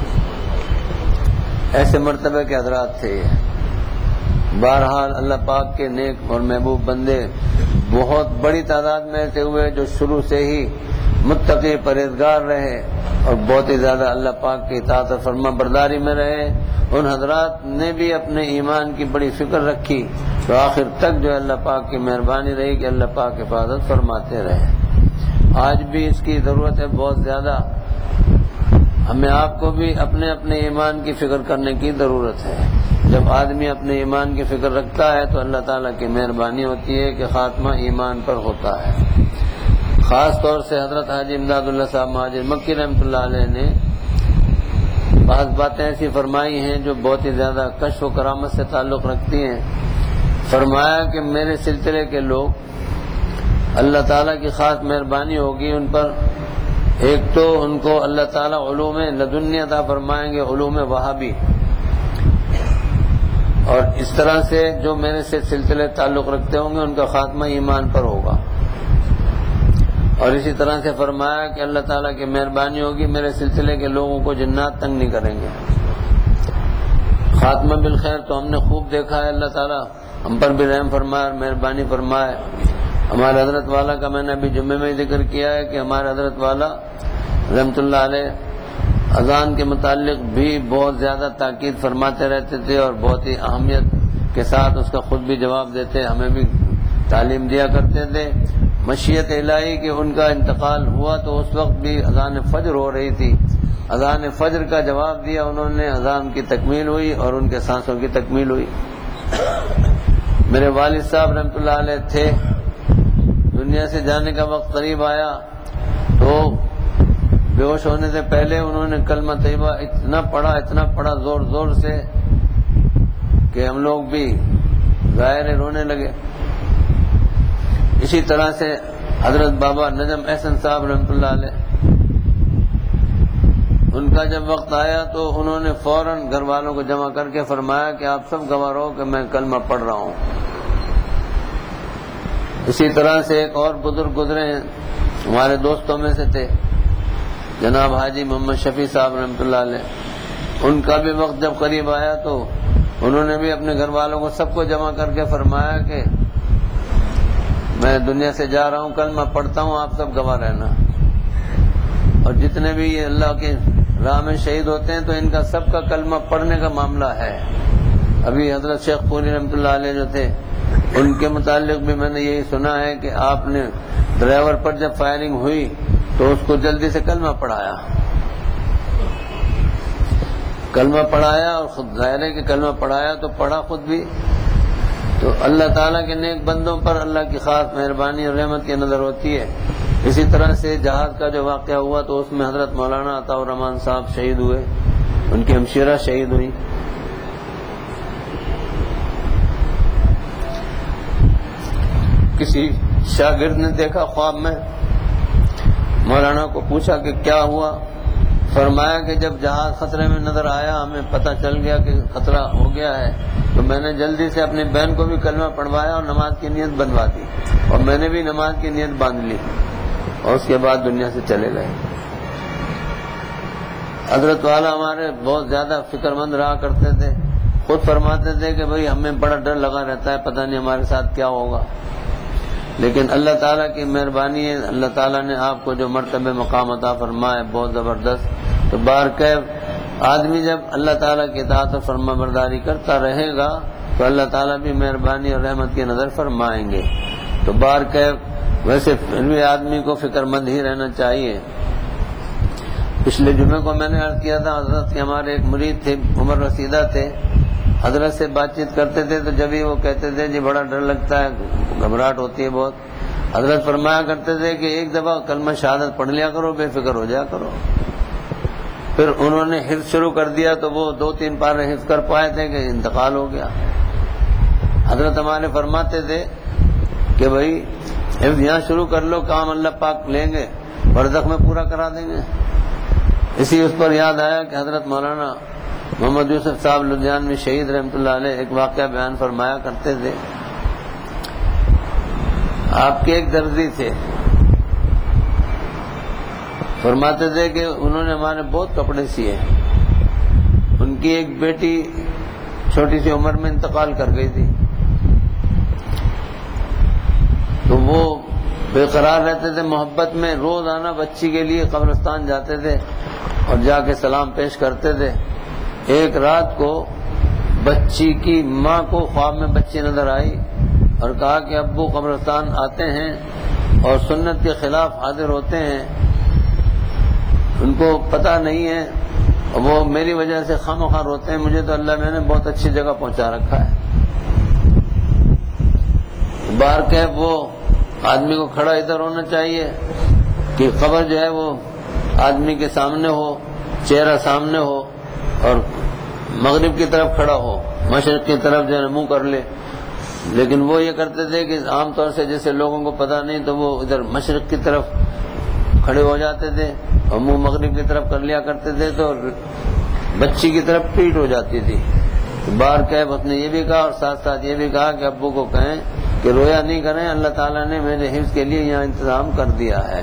ایسے مرتبے کے حضرات تھے یہ۔ بہرحال اللہ پاک کے نیک اور محبوب بندے بہت بڑی تعداد میں ایسے ہوئے جو شروع سے ہی متقی پرہیزگار رہے اور بہت ہی زیادہ اللہ پاک کی اطاعت اور فرما برداری میں رہے۔ ان حضرات نے بھی اپنے ایمان کی بڑی فکر رکھی تو آخر تک جو اللہ پاک کی مہربانی رہی کہ اللہ پاک حفاظت فرماتے رہے۔ آج بھی اس کی ضرورت ہے بہت زیادہ، ہمیں آپ کو بھی اپنے اپنے ایمان کی فکر کرنے کی ضرورت ہے۔ جب آدمی اپنے ایمان کی فکر رکھتا ہے تو اللہ تعالیٰ کی مہربانی ہوتی ہے کہ خاتمہ ایمان پر ہوتا ہے۔ خاص طور سے حضرت حاجی امداد اللہ صاحب مہاجر مکی رحمۃ اللہ علیہ نے بعض باتیں ایسی فرمائی ہیں جو بہت ہی زیادہ کشف و کرامت سے تعلق رکھتی ہیں۔ فرمایا کہ میرے سلسلے کے لوگ اللہ تعالیٰ کی خاص مہربانی ہوگی ان پر، ایک تو ان کو اللہ تعالیٰ علوم لدنی عطا فرمائیں گے، علوم وہابی، اور اس طرح سے جو میرے سے سلسلے تعلق رکھتے ہوں گے ان کا خاتمہ ایمان پر ہوگا۔ اور اسی طرح سے فرمایا کہ اللہ تعالیٰ کی مہربانی ہوگی، میرے سلسلے کے لوگوں کو جنات تنگ نہیں کریں گے۔ خاتمہ بالخیر تو ہم نے خوب دیکھا ہے، اللہ تعالیٰ ہم پر بھی رحم فرمائے اور مہربانی فرمائے۔ ہمارے حضرت والا کا میں نے ابھی جمعے میں ذکر کیا ہے کہ ہمارے حضرت والا رحمۃ اللہ علیہ اذان کے متعلق بھی بہت زیادہ تاکید فرماتے رہتے تھے اور بہت ہی اہمیت کے ساتھ اس کا خود بھی جواب دیتے، ہمیں بھی تعلیم دیا کرتے تھے۔ مشیت الہی کہ ان کا انتقال ہوا تو اس وقت بھی اذان فجر ہو رہی تھی، اذان فجر کا جواب دیا انہوں نے، اذان کی تکمیل ہوئی اور ان کے سانسوں کی تکمیل ہوئی۔ میرے والد صاحب رحمۃ اللہ علیہ تھے، دنیا سے جانے کا وقت قریب آیا تو بے ہوش ہونے سے پہلے انہوں نے کلمہ طیبہ اتنا پڑھا زور زور سے کہ ہم لوگ بھی ظاہر رونے لگے۔ اسی طرح سے حضرت بابا نجم احسن صاحب رحمۃ اللہ علیہ، ان کا جب وقت آیا تو انہوں نے فوراً گھر والوں کو جمع کر کے فرمایا کہ آپ سب گواہ رہو کہ میں کلمہ پڑھ رہا ہوں۔ اسی طرح سے ایک اور بزرگ گزرے ہیں، ہمارے دوستوں میں سے تھے، جناب حاجی محمد شفیع صاحب رحمۃ اللہ علیہ، ان کا بھی وقت جب قریب آیا تو انہوں نے بھی اپنے گھر والوں کو سب کو جمع کر کے فرمایا کہ میں دنیا سے جا رہا ہوں، کلمہ پڑھتا ہوں، آپ سب گواہ رہنا۔ اور جتنے بھی یہ اللہ کے راہ میں شہید ہوتے ہیں تو ان کا سب کا کلمہ پڑھنے کا معاملہ ہے۔ ابھی حضرت شیخ پوری رحمۃ اللہ علیہ جو تھے ان کے متعلق بھی میں نے یہی سنا ہے کہ آپ نے ڈرائیور پر جب فائرنگ ہوئی تو اس کو جلدی سے کلمہ پڑھایا اور خود ظاہر ہے کہ کلمہ پڑھایا تو پڑھا خود بھی۔ تو اللہ تعالیٰ کے نیک بندوں پر اللہ کی خاص مہربانی اور رحمت کی نظر ہوتی ہے۔ اسی طرح سے جہاد کا جو واقعہ ہوا تو اس میں حضرت مولانا عطا الرحمان صاحب شہید ہوئے، ان کی ہمشیرہ شہید ہوئی۔ کسی شاگرد نے دیکھا خواب میں، مولانا کو پوچھا کہ کیا ہوا، فرمایا کہ جب جہاز خطرے میں نظر آیا ہمیں پتہ چل گیا کہ خطرہ ہو گیا ہے تو میں نے جلدی سے اپنی بہن کو بھی کلمہ پڑھوایا اور نماز کی نیت بنوا دی، اور میں نے بھی نماز کی نیت باندھ لی اور اس کے بعد دنیا سے چلے گئے۔ حضرت والا ہمارے بہت زیادہ فکر مند رہا کرتے تھے، خود فرماتے تھے کہ بھئی ہمیں بڑا ڈر لگا رہتا ہے، پتہ نہیں ہمارے ساتھ کیا ہوگا۔ لیکن اللہ تعالیٰ کی مہربانی ہے، اللہ تعالیٰ نے آپ کو جو مرتبہ مقام عطا فرمایا بہت زبردست. تو بارکیف آدمی جب اللہ تعالیٰ کی اطاعت و فرما برداری کرتا رہے گا تو اللہ تعالیٰ بھی مہربانی اور رحمت کی نظر فرمائیں گے. تو بارکیف ویسے پھر بھی آدمی کو فکر مند ہی رہنا چاہیے. پچھلے جمعے کو میں نے عرض کیا تھا، حضرت کے ہمارے ایک مرید تھے، عمر رسیدہ تھے، حضرت سے بات چیت کرتے تھے تو جب ہی وہ کہتے تھے جی بڑا ڈر لگتا ہے، گھبراہٹ ہوتی ہے بہت. حضرت فرمایا کرتے تھے کہ ایک دفعہ کلمہ شہادت پڑھ لیا کرو، بے فکر ہو جایا کرو. پھر انہوں نے حفظ شروع کر دیا تو وہ 2-3 پارے حفظ کر پائے تھے کہ انتقال ہو گیا. حضرت ہمارے فرماتے تھے کہ بھائی حفظ یہاں شروع کر لو، کام اللہ پاک لیں گے، برزخ میں پورا کرا دیں گے. اسی اس پر یاد آیا کہ حضرت مولانا محمد یوسف صاحب لدھیانوی شہید رحمۃ اللہ علیہ ایک واقعہ بیان فرمایا کرتے تھے. آپ کے ایک درزی تھے، فرماتے تھے کہ انہوں نے ہمارے بہت کپڑے سیے. ان کی ایک بیٹی چھوٹی سی عمر میں انتقال کر گئی تھی، تو وہ بے قرار رہتے تھے محبت میں. روزانہ بچی کے لیے قبرستان جاتے تھے اور جا کے سلام پیش کرتے تھے. ایک رات کو بچی کی ماں کو خواب میں بچی نظر آئی اور کہا کہ ابو قبرستان آتے ہیں اور سنت کے خلاف حاضر ہوتے ہیں، ان کو پتہ نہیں ہے، وہ میری وجہ سے خواہ روتے ہیں، مجھے تو اللہ میں نے بہت اچھی جگہ پہنچا رکھا ہے. بار کہ وہ آدمی کو کھڑا ادھر ہونا چاہیے کہ قبر جو ہے وہ آدمی کے سامنے ہو، چہرہ سامنے ہو اور مغرب کی طرف کھڑا ہو، مشرق کی طرف جو ہے منہ کر لے. لیکن وہ یہ کرتے تھے کہ عام طور سے جیسے لوگوں کو پتہ نہیں تو وہ ادھر مشرق کی طرف کھڑے ہو جاتے تھے اور منہ مغرب کی طرف کر لیا کرتے تھے تو بچی کی طرف پیٹ ہو جاتی تھی. بار کیف اس نے یہ بھی کہا اور ساتھ ساتھ یہ بھی کہا کہ ابو کو کہیں کہ رویا نہیں کریں، اللہ تعالیٰ نے میرے حفظ کے لیے یہاں انتظام کر دیا ہے.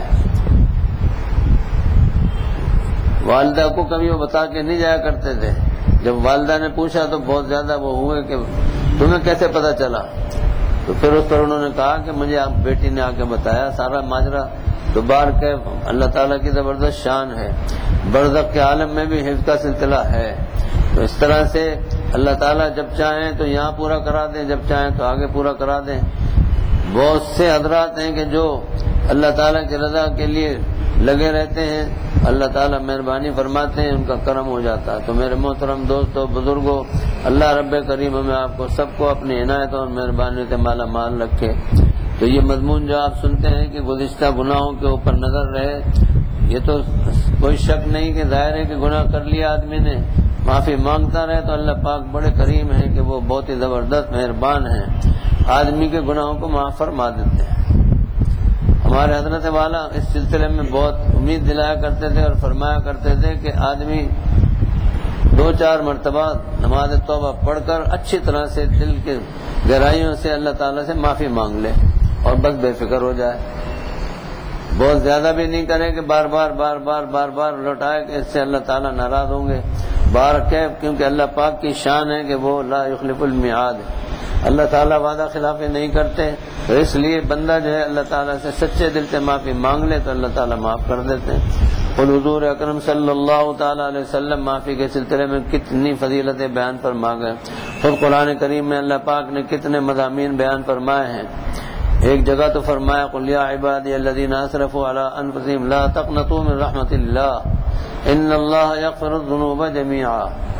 والدہ کو کبھی وہ بتا کے نہیں جایا کرتے تھے. جب والدہ نے پوچھا تو بہت زیادہ وہ ہوئے کہ تمہیں کیسے پتا چلا؟ تو پھر اس پر انہوں نے کہا کہ مجھے آپ بیٹی نے آ کے بتایا سارا ماجرا. تو بار کہ اللہ تعالیٰ کی زبردست شان ہے، برزخ کے عالم میں بھی حفظ کا سلسلہ ہے. تو اس طرح سے اللہ تعالیٰ جب چاہیں تو یہاں پورا کرا دیں، جب چاہیں تو آگے پورا کرا دیں. بہت سے حضرات ہیں کہ جو اللہ تعالیٰ کی رضا کے لیے لگے رہتے ہیں، اللہ تعالیٰ مہربانی فرماتے ہیں، ان کا کرم ہو جاتا ہے. تو میرے محترم دوستو، بزرگوں، اللہ رب کریم ہمیں آپ کو سب کو اپنی عنایت اور مہربانی سے مالا مال رکھے. تو یہ مضمون جو آپ سنتے ہیں کہ گزشتہ گناہوں کے اوپر نظر رہے، یہ تو کوئی شک نہیں کہ ظاہر ہے کہ گناہ کر لیا آدمی نے، معافی مانگتا رہے تو اللہ پاک بڑے کریم ہیں کہ وہ بہت ہی زبردست مہربان ہیں، آدمی کے گناہوں کو معاف فرما دیتے ہیں. ہمارے حضرت والا اس سلسلے میں بہت امید دلایا کرتے تھے اور فرمایا کرتے تھے کہ آدمی 2-4 مرتبہ نماز توبہ پڑھ کر اچھی طرح سے دل کے گہرائیوں سے اللہ تعالیٰ سے معافی مانگ لے اور بس بے فکر ہو جائے. بہت زیادہ بھی نہیں کرے کہ بار بار لوٹائے کہ اس سے اللہ تعالیٰ ناراض ہوں گے. بار کیف کیونکہ اللہ پاک کی شان ہے کہ وہ لا یخلف المیعاد، اللہ تعالیٰ وعدہ خلافی نہیں کرتے. تو اس لیے بندہ جو ہے اللہ تعالیٰ سے سچے دل سے معافی مانگ لے تو اللہ تعالیٰ معاف کر دیتے ہیں. خود حضور اکرم صلی اللہ تعالیٰ علیہ وسلم معافی کے سلسلے میں کتنی فضیلتیں بیان فرما گئے. خود قرآن کریم میں اللہ پاک نے کتنے مضامین بیان فرمائے ہیں. ایک جگہ تو فرمایا قل یا عبادی الذین اسرفوا علی انفسہم لا تقنطوا من رحمت اللہ ان اللہ یغفر الذنوب جمیعا.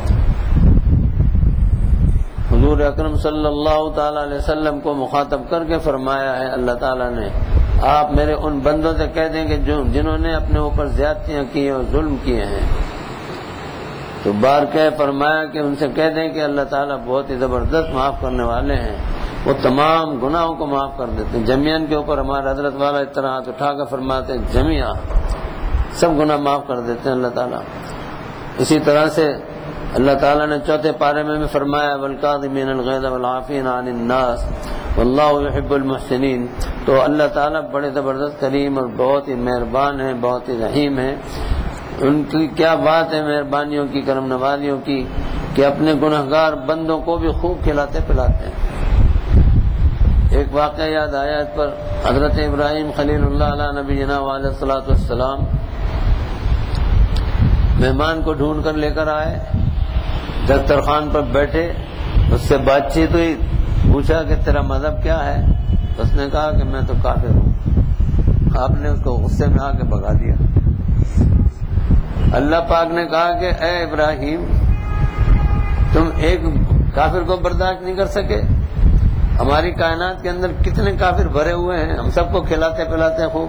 حضور اکرم صلی اللہ تعالی علیہ وسلم کو مخاطب کر کے فرمایا ہے اللہ تعالیٰ نے، آپ میرے ان بندوں سے کہہ دیں کہ جنہوں نے اپنے اوپر زیادتیاں کی اور ظلم کیے ہیں. تو بار کہ فرمایا کہ ان سے کہہ دیں کہ اللہ تعالیٰ بہت ہی زبردست معاف کرنے والے ہیں، وہ تمام گناہوں کو معاف کر دیتے ہیں. جمیعاً کے اوپر ہمارے حضرت والا اس طرح ہاتھ اٹھا کر فرماتے ہیں جمیعاً سب گناہ معاف کر دیتے ہیں اللہ تعالیٰ. اسی طرح سے اللہ تعالیٰ نے 4 پارے میں بھی فرمایا والکاظمین الغیظ والعافین عن الناس واللہ یحب المحسنین. تو اللہ تعالیٰ بڑے زبردست کریم اور بہت ہی مہربان ہیں، بہت ہی رحیم ہیں. ان کی کیا بات ہے مہربانیوں کی، کرم نوازیوں کی، کہ اپنے گنہگار بندوں کو بھی خوب کھلاتے پلاتے ہیں. ایک واقعہ یاد آیا اس پر. حضرت ابراہیم خلیل اللہ علیہ نبینا علیہ الصلوۃ والسلام مہمان کو ڈھونڈ کر لے کر آئے، دسترخوان پر بیٹھے، اس سے بات چیت ہوئی، پوچھا کہ تیرا مذہب کیا ہے؟ اس نے کہا کہ میں تو کافر ہوں. آپ نے اس کو غصے میں آ کے بھگا دیا. اللہ پاک نے کہا کہ اے ابراہیم، تم ایک کافر کو برداشت نہیں کر سکے؟ ہماری کائنات کے اندر کتنے کافر بھرے ہوئے ہیں، ہم سب کو کھلاتے پلاتے خوب،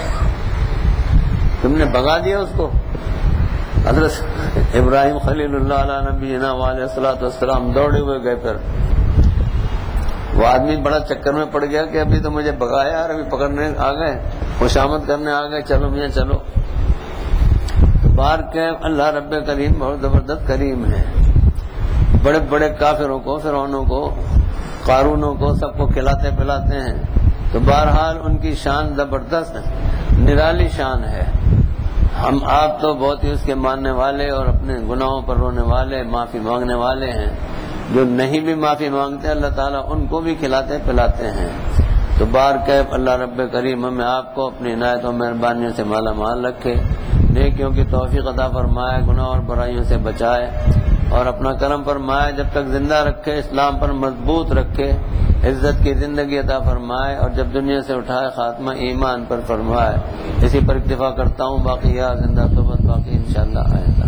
تم نے بھگا دیا اس کو. حضرت ابراہیم خلیل اللہ علیہ نبینا علیہ الصلوۃ والسلام دوڑے ہوئے گئے. پھر وہ آدمی بڑا چکر میں پڑ گیا کہ ابھی تو مجھے بھگایا اور ابھی پکڑنے آ گئے، خوشامد کرنے آ گئے، چلو میاں چلو. بار کہ اللہ رب کریم بہت زبردست کریم ہے، بڑے بڑے کافروں کو، فرعونوں کو، قارونوں کو، سب کو کھلاتے پلاتے ہیں. تو بہرحال ان کی شان زبردست نرالی شان ہے. ہم آپ تو بہت ہی اس کے ماننے والے اور اپنے گناہوں پر رونے والے، معافی مانگنے والے ہیں. جو نہیں بھی معافی مانگتے اللہ تعالیٰ ان کو بھی کھلاتے پلاتے ہیں. تو بار کیف اللہ رب کریم ہمیں آپ کو اپنی عنایت و مہربانیوں سے مالا مال رکھے، نیکیوں کی توفیق عطا فرمائے، گناہ اور برائیوں سے بچائے اور اپنا کرم فرمائے، جب تک زندہ رکھے، اسلام پر مضبوط رکھے، عزت کی زندگی عطا فرمائے، اور جب دنیا سے اٹھائے خاتمہ ایمان پر فرمائے. اسی پر اکتفا کرتا ہوں. باقی یا زندہ صحبت باقی انشاءاللہ آئندہ.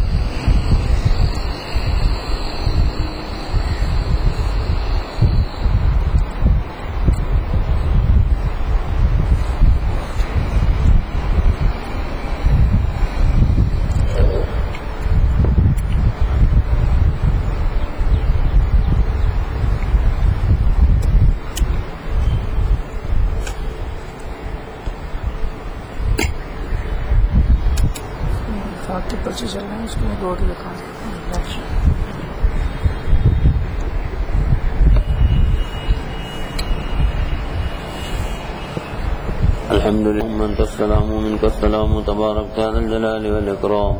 کے پرچے چل رہے ہیں، اس میں 2 لکھا ہے. الحمد لله منك السلام ومنك السلام تبارك يا ذا الجلال والإكرام.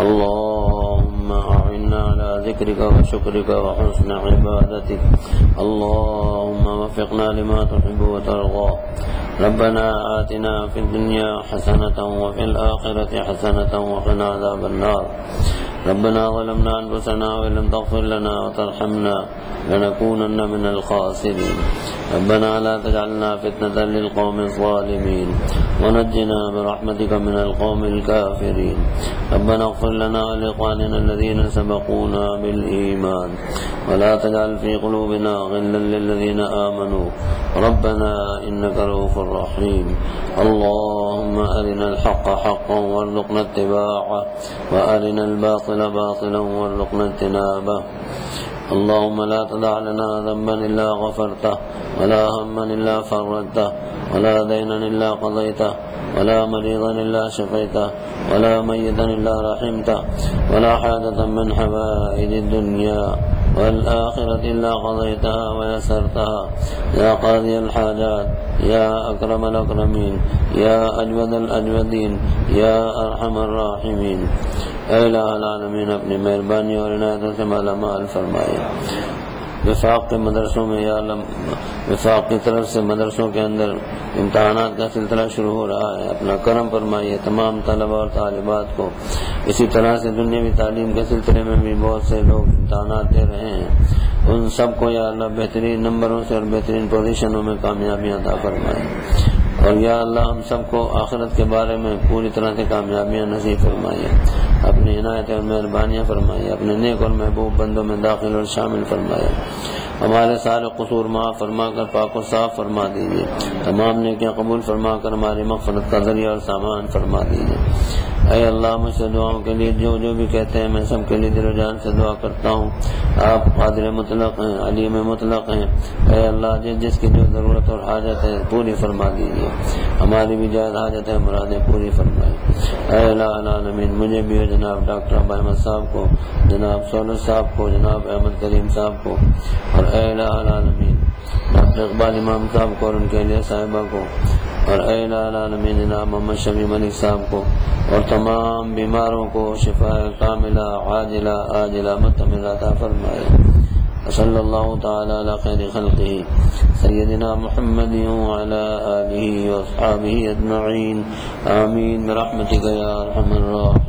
اللهم أعنا على ذكرك وشكرك وحسن عبادتك. اللهم وفقنا لما تحب وترضى. ربنا آتنا في الدنيا حسنة وفي الآخرة حسنة وقنا عذاب النار. ربنا ظلمنا أنفسنا وإن لم تغفر لنا وترحمنا لنكونن من الخاسرين. ربنا لا تجعلنا فتنة للقوم الظالمين ونجنا برحمتك من القوم الكافرين. ربنا اغفر لنا ولإخواننا الذين سبقونا بالإيمان ولا تجعل في قلوبنا غلا للذين آمنوا ربنا إنك رؤوف رحيم. اللهم أرنا الحق حقا وارزقنا اتباعه وأرنا الباطل باطلا وارزقنا اجتنابه. اللهم لا تدع لنا ذنبا إلا غفرته ولا هما إلا فرجته ولا دينا إلا قضيته ولا مريضا إلا شفيته ولا ميتا إلا رحمته ولا حاجة من حوائج الدنيا والآخرة إلا قضيتها ويسرتها يا قاضي الحاجات يا أكرم الأكرمين يا أجود الأجودين يا أرحم الراحمين. اے الہ العالمین اپنی مہربانی اور عنایتوں سے مالا مال فرمائے. وفاق کے مدرسوں میں یا وفاق کی طرف سے مدرسوں کے اندر امتحانات کا سلسلہ شروع ہو رہا ہے. اپنا کرم فرمائیے تمام طلبہ اور طالبات کو. اسی طرح سے دنیاوی تعلیم کے سلسلے میں بھی بہت سے لوگ امتحانات دے رہے ہیں. ان سب کو یا اللہ بہترین نمبروں سے اور بہترین پوزیشنوں میں کامیابیاں عطا فرمائے. اور یا اللہ ہم سب کو آخرت کے بارے میں پوری طرح سے کامیابیاں نصیب فرمائیے. اپنی عنایت اور مہربانیاں فرمائیے. اپنے نیک اور محبوب بندوں میں داخل اور شامل فرمائے. ہمارے سارے قصور معاف فرما کر پاک و صاف فرما دیجیے. تمام نیکیاں قبول فرما کر ہماری مغفرت کا ذریعہ اور سامان فرما دیجیے. اے اللہ مجھ سے دعاؤں کے لیے جو بھی کہتے ہیں میں سب کے لیے دل و جان سے دعا کرتا ہوں. آپ قادر مطلق ہیں، علیم مطلق ہیں. اے اللہ جس کی جو ضرورت اور حاجت ہے پوری فرما دیجیے. ہماری بھی جائز حاجت ہے، مرادیں پوری فرمائے. اے الہ العالمین مجھے بھی جناب ڈاکٹر ابا احمد صاحب کو، جناب سولر صاحب کو، جناب احمد کریم صاحب کو، اور اے الہ العالمین ڈاکٹر اقبال امام صاحب کو اور ان کے لیے صاحبہ کو، اور اے الہ العالمین جناب محمد شفیع ملک صاحب کو، اور تمام بیماروں کو شفا کاملہ عاجلہ آجلہ متملہ عطا فرمائے. صلی اللہ تعالی علی خیر خلقہ سیدنا محمد وعلی آلہ واصحابہ اجمعین آمین برحمتک یا ارحم الراحمین.